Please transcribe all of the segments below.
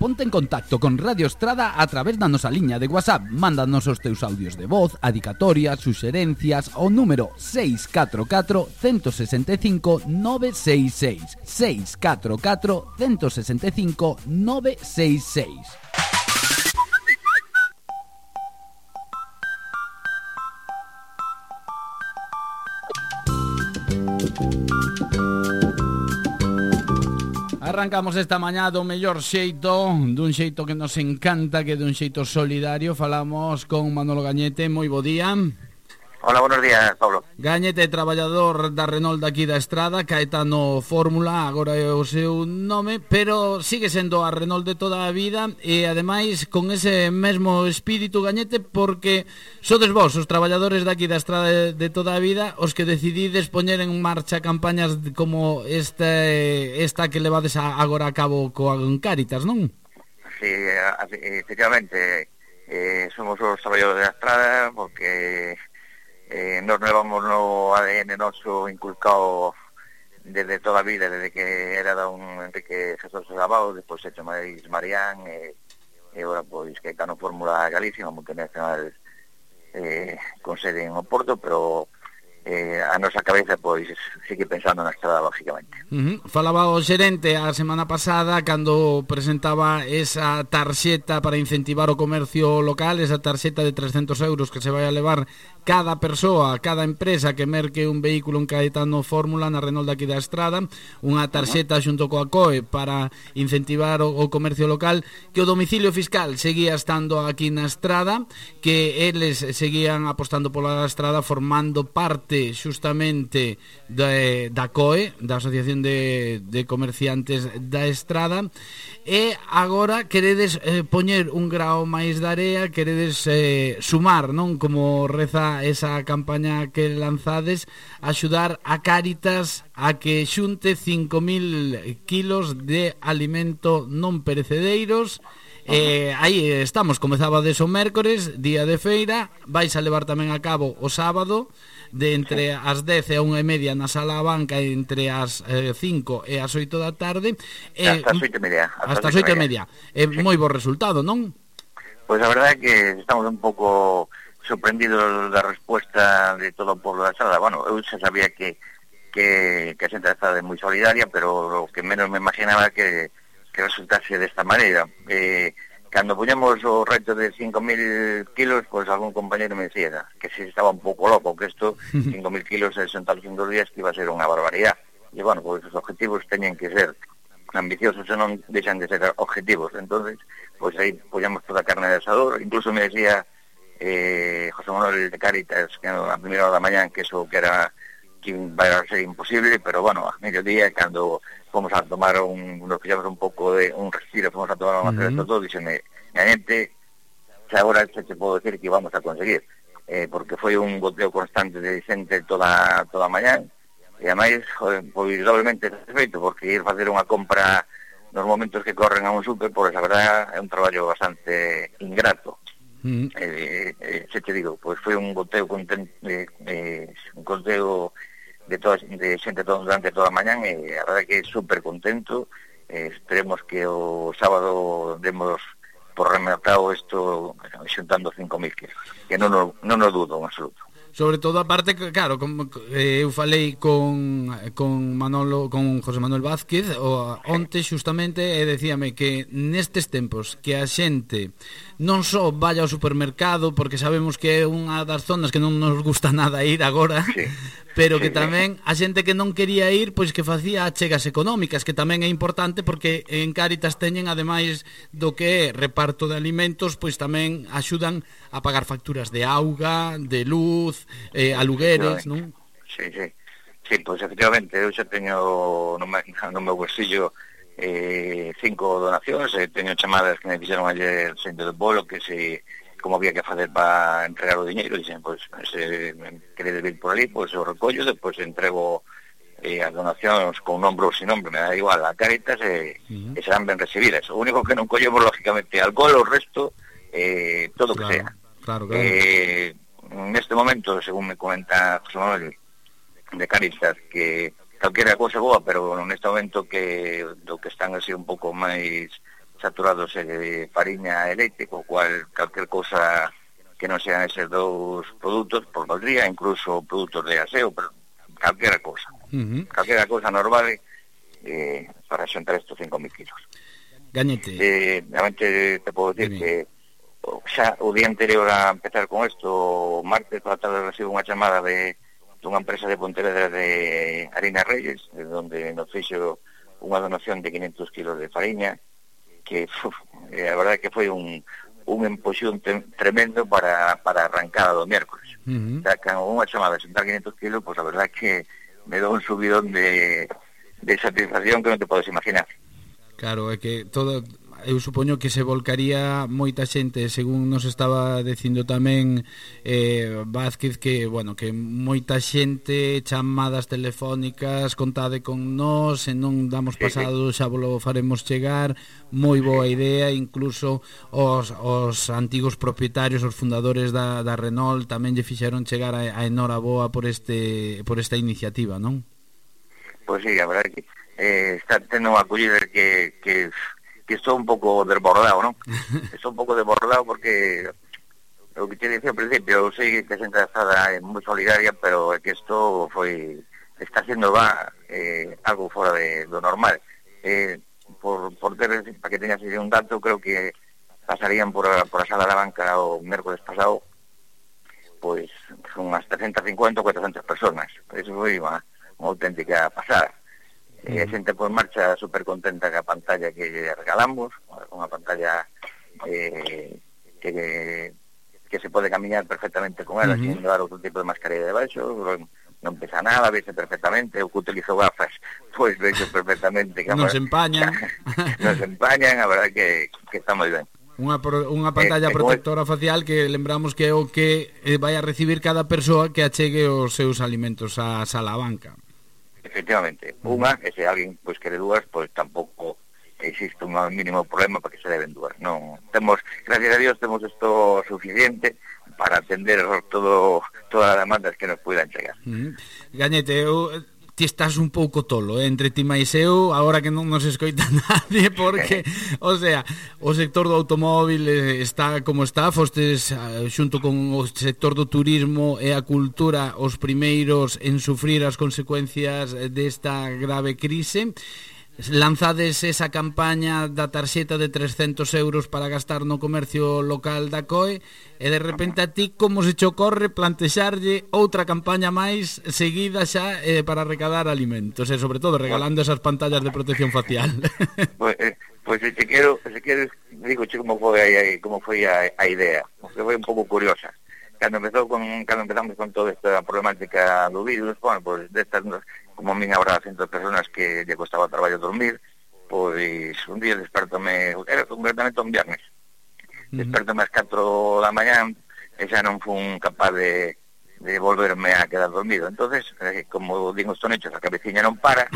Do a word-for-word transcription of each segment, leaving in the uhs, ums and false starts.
ponte en contacto con Radio Estrada a través da nosa liña de WhatsApp. Mándanos os teus audios de voz, adicatorias, suxerencias ao número seis catro catro, uno seis cinco, nove seis seis. seis catro catro, uno seis cinco, nove seis seis. Arrancamos esta mañá do mellor xeito, dun xeito que nos encanta, que dun xeito solidario. Falamos con Manolo Gañete. Moi bo día. Hola, buenos días, Pablo. Gañete, traballador da Renault daqui da Estrada, Caetano Fórmula, agora é o seu nome, pero sigue sendo a Renault de toda a vida e, ademais, con ese mesmo espírito, Gañete, porque sodes vos, os traballadores daqui da Estrada de, de toda a vida, os que decidides poñer en marcha campañas como esta, esta que levades a, agora a cabo coa Cáritas, non? Sí, efectivamente, eh, somos os traballadores da Estrada, porque... Eh, nos levamos no A D N noso inculcado desde toda a vida, desde que era da un Enrique Jesús Gabao, despois hecho máis Marián, e, e agora pois que Caetano Fórmula Galicia, unha multinacional eh, con sede en Oporto, pero eh, a nosa cabeza pois sigue pensando na Estrada, lógicamente. Uh-huh. Falaba o xerente a semana pasada cando presentaba esa tarxeta para incentivar o comercio local, esa tarxeta de trescentos euros que se vai a levar cada persoa, cada empresa que merque un vehículo en Caetano Fórmula na Renault daqui da Estrada, unha tarxeta xunto coa C O E para incentivar o, o comercio local, que o domicilio fiscal seguía estando aquí na Estrada, que eles seguían apostando pola Estrada, formando parte xustamente de, da C O E, da Asociación de, de Comerciantes da Estrada, e agora queredes eh, poñer un grao máis de area, queredes eh, sumar, non? Como reza esa campaña que lanzades, axudar a Cáritas a que xunte cinco mil kilos de alimento non perecedeiros. Eh, aí estamos, comezaba de o mércores, día de feira, vais a levar tamén a cabo o sábado, de entre as dez e a unha e media na sala a banca, entre as eh, cinco e as oito da tarde. Eh, hasta as oito e media. Hasta as oito e media. É eh, sí. Moi bo resultado, non? Pois a verdade é que estamos un pouco sorprendidos da respuesta de todo o pueblo da Estrada. Bueno, eu xa sabía que que, que a xente da Estrada é moi solidaria, pero o que menos me imaginaba que, que resultase desta maneira. Eh, cando poñemos o reto de cinco mil kilos, pois pues algún compañero me decía que se estaba un pouco loco, que isto, cinco mil kilos de sentarse en dos días, que iba a ser unha barbaridade. E, bueno, pois pues, os objetivos teñen que ser ambiciosos e non deixan de ser objetivos. Entonces, pois pues, aí poñamos toda a carne de asador. Incluso me decía eh, José Manuel de Cáritas que a primeira hora da mañán que eso que era que vai a ser imposible, pero bueno, a mediodía cando fomos a tomar un, nos pillamos un pouco de un respiro, fomos a tomar unha cerveza, uh-huh. todo, dixeme, a gente, xa agora se te podo decir que vamos a conseguir, eh, porque foi un goteo constante de xente toda toda a mañán, e ademais, pois doblemente satisfeito, porque ir facer unha compra nos momentos que corren a un super, pois a verdade é un traballo bastante ingrato. Mm. Eh, eh, se te digo, pois foi un goteo content, eh, eh, un goteo de toda de xente todo, durante toda a mañán, e a verdade que é super contento. Eh, esperemos que o sábado demos por rematado isto xuntando cinco mil kilos, que non, non o dudo en absoluto. Sobre todo, aparte, claro, como, eh, eu falei con, con Manolo, con José Manuel Vázquez o, onte xustamente, e decíame que nestes tempos que a xente non só vaya ao supermercado, porque sabemos que é unha das zonas que non nos gusta nada ir agora, sí. pero que tamén a xente que non quería ir, pois que facía achegas económicas, que tamén é importante, porque en Cáritas teñen, ademais do que é reparto de alimentos, pois tamén axudan a pagar facturas de auga, de luz, eh, alugueres, non? Sí, sí, sí, pois efectivamente, eu xa teño no, no meu bolsillo eh, cinco donacións, eh, teño chamadas que me fixeron ayer xente do bolo, que se como había que facer para entregar o diñeiro, dixen, pois, se queredes vir por ali, pois o recollo, depois entrego eh, as donacións con nombre ou sin nombre, me da igual, a Cáritas, e, uh-huh. e serán ben recibidas. O único que non collemos, lógicamente, alcohol, o resto, eh, todo o claro, que sea. Claro, claro. Eh, neste momento, según me comenta José Manuel de Cáritas, que calquera cousa boa, pero neste momento que do que están así un pouco máis saturados de fariña e leite, co cual calquer cosa que non sean eses dous produtos, por valdría, incluso produtos de aseo, pero calquera cosa. Uh-huh. Calquera cosa normal eh, para xantar estos cinco mil kilos. Gañete. Eh, realmente te podo decir que xa o día anterior a empezar con isto, o martes toda tarde recibo unha chamada de dunha empresa de Pontevedra de Harina Reyes, onde nos fixo unha donación de quinhentos kilos de fariña, que uf, eh, a verdade que foi un, un empoxón te, tremendo para, para arrancada do miércoles. Uh-huh. O sea, que unha chamada de sentar quinhentos kilos, pues a verdade que me dou un subidón de, de satisfacción que non te podes imaginar. Claro, é que todo... Eu supoño que se volcaría moita xente, según nos estaba dicindo tamén eh, Vázquez, que, bueno, que moita xente, chamadas telefónicas, contade con nós, e non damos pasado, xa volo faremos chegar, moi boa idea, incluso os, os antigos propietarios, os fundadores da, da Renault tamén lle fixeron chegar a, a enhoraboa por este por esta iniciativa, non? Pois sí, a verdade que eh, está tendo unha acollida que... que... que estou un pouco desbordado, non? Estou un pouco desbordado porque o que te dicía ao principio, eu sei que a xente está é moi solidaria, pero é que isto foi está sendo va eh, algo fora de, do normal. Eh, por, por ter, para que teñas un dato, creo que pasarían por a, por a sala da banca o mércoles pasado, pois son unhas trescientas cincuenta ou cuatrocentas personas. Eso foi unha, unha auténtica pasada. E a xente por marcha super contenta ca pantalla que regalamos, unha pantalla eh, que, que se pode camiñar perfectamente con ela, uh-huh. sin dar outro tipo de mascarilla debaixo, non, non pesa nada, vese perfectamente, o que utilizo gafas, pois vexo perfectamente. Non se empañan. Non se empañan, a verdade que, que está moi ben. Unha, pro, unha pantalla eh, protectora el... facial que lembramos que é o que vai a recibir cada persoa que achegue os seus alimentos á sala banca. Efectivamente, unha, e se alguén pois quere dúas, pois tampouco existe un mínimo problema para que se deben dúas. Non, temos, gracias a Dios, temos isto suficiente para atender todo todas as demandas que nos puedan chegar. Uh-huh. Gañete, eu ti estás un pouco tolo, eh? Entre ti máis eu, agora que non nos escoita nadie, porque, o sea, o sector do automóvil está como está, fostes xunto con o sector do turismo e a cultura os primeiros en sufrir as consecuencias desta grave crise. Lanzades esa campaña da tarxeta de trescentos euros para gastar no comercio local da C O E e de repente a ti como se che ocorre plantexarlle outra campaña máis seguida xa eh, para recadar alimentos e sobre todo regalando esas pantallas de protección facial. Pois eh, pues, se quero, se queres digo che como foi a, como foi a, a idea, porque foi un pouco curiosa. Cando empezou con cando empezamos con toda esta problemática do virus, bueno, pois destas como a min habrá cientos de personas que lle costaba traballo dormir, pois un día despertome, era concretamente un viernes, uh-huh. despertome ás catro da mañán e xa non fun capaz de, de volverme a quedar dormido. Entonces, eh, como digo estos hechos, a cabeciña non para,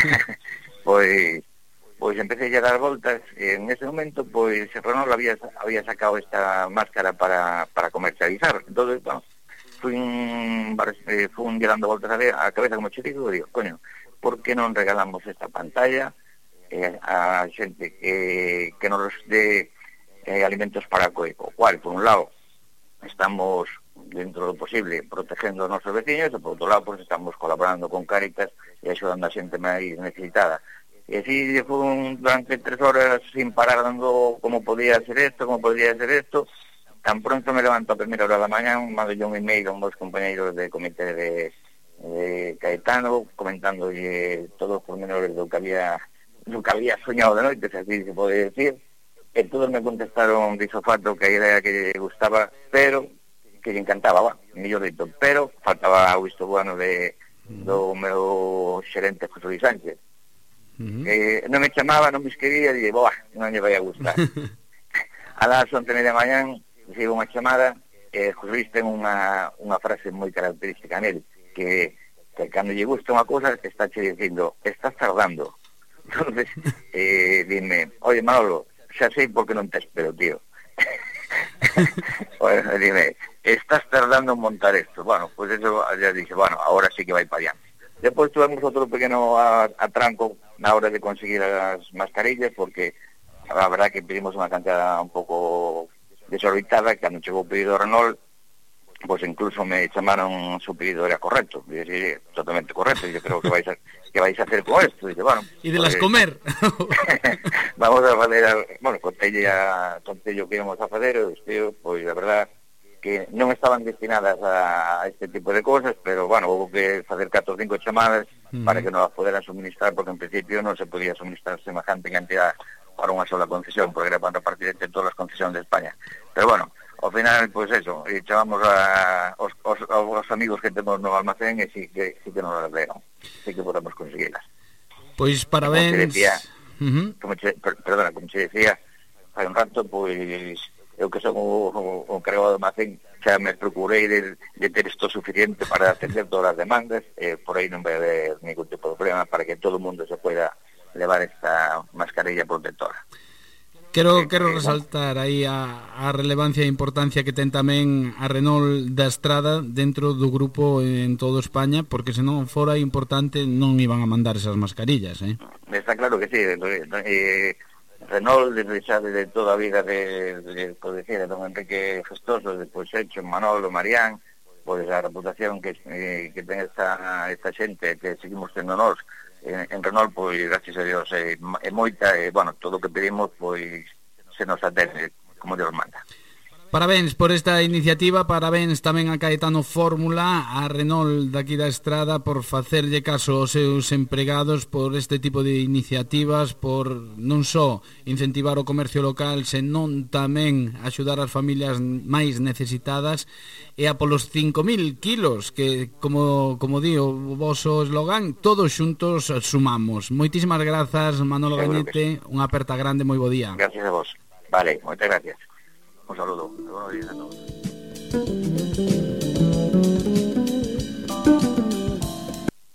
pois pois empecé a dar voltas e en ese momento pois Renault había, había sacado esta máscara para, para comercializar. Entonces, bueno, fui eh, fui dando voltas a, a cabeza como chico e digo, coño, por que non regalamos esta pantalla eh, a xente que, que nos dé eh, alimentos para o coeco, cual, por un lado, estamos dentro do posible protegendo os nosos veciños e por outro lado, pues, estamos colaborando con Cáritas e axudando a xente máis necesitada. E así fue durante tres horas sin parar dando como podía ser esto, como podía ser esto. Tan pronto me levanto a primera hora da mañá, mando yo un email a uns compañeiros de comité de, de Caetano, comentándolle todos os pormenores do que había, do que había soñado de noite, se así se pode decir. E todos me contestaron de isofato que a idea que lle gustaba, pero que lle encantaba, va, mellor dito, pero faltaba o visto bueno de, do meu xerente José Luis Sánchez. Uh-huh. Eh, non me chamaba, non me escribía, e dije, boa, non lle vai a gustar. A las once e media da mañán recibo unha chamada e eh, José Luis ten unha, unha frase moi característica nel, que, que cando lle gusta unha cosa está che dicindo, estás tardando. Entonces, eh, dime, oye Manolo, xa sei por que non te espero, tío. Bueno, dime, estás tardando en montar esto. Bueno, pues eso ya dije, bueno, ahora sí que vai para allá. Despois tuvemos outro pequeno atranco na hora de conseguir as mascarillas, porque a verdad que pedimos unha cantidad un pouco desorbitada, que cando chegou o pedido de Renault, pois pues incluso me chamaron su pedido era correcto, y dije, totalmente correcto, y yo creo que vais a, que vais a hacer con esto, y dice, bueno, y de las pues, comer vamos a fazer, bueno, contelle a contelle o que íbamos a fazer, e tío, pois pues, a verdad que non estaban destinadas a este tipo de cosas, pero bueno, hubo que facer catro ou cinco chamadas mm. para que nos las poderan suministrar, porque en principio non se podía suministrar semejante cantidad para unha sola concesión, porque era para repartir entre todas as concesiones de España. Pero bueno, ao final, pois pues eso, e chamamos a os, os, os amigos que temos no almacén e sí que, sí que nos las deron, sí que podemos conseguirlas. Pois parabéns. Como che decía, uh-huh. como che, per, perdona, como che decía, hai un rato, pois eu que son o, o, o encargado do almacén, xa me procurei de, de ter isto suficiente para atender todas as demandas, e por aí non vai haber ningún tipo de problema para que todo o mundo se pueda levar esta mascarilla protectora. Quero, eh, quero eh, resaltar aí a, a relevancia e importancia que ten tamén a Renault da Estrada dentro do grupo en todo España, porque se non fora importante non iban a mandar esas mascarillas, eh? Está claro que sí, eh, Renault, desde xa desde toda a vida de, de, de, de don Enrique Festoso, despois Hecho, Manolo, Marián, pois a reputación que, eh, que ten esta, esta xente que seguimos tendo nós en, en Renault, pois gracias a Dios é, é moita, e bueno, todo o que pedimos pois se nos atende como Dios manda. Parabéns por esta iniciativa, parabéns tamén a Caetano Fórmula, a Renault daqui da Estrada por facerlle caso aos seus empregados, por este tipo de iniciativas, por non só incentivar o comercio local, senón tamén axudar as familias máis necesitadas, e a polos cinco mil kilos que, como, como di o voso eslogan, todos xuntos sumamos. Moitísimas grazas, Manolo Gañete, unha aperta grande, moi bo día. Gracias a vos. Vale, moitas gracias. Un saludo. Buenos días a todos.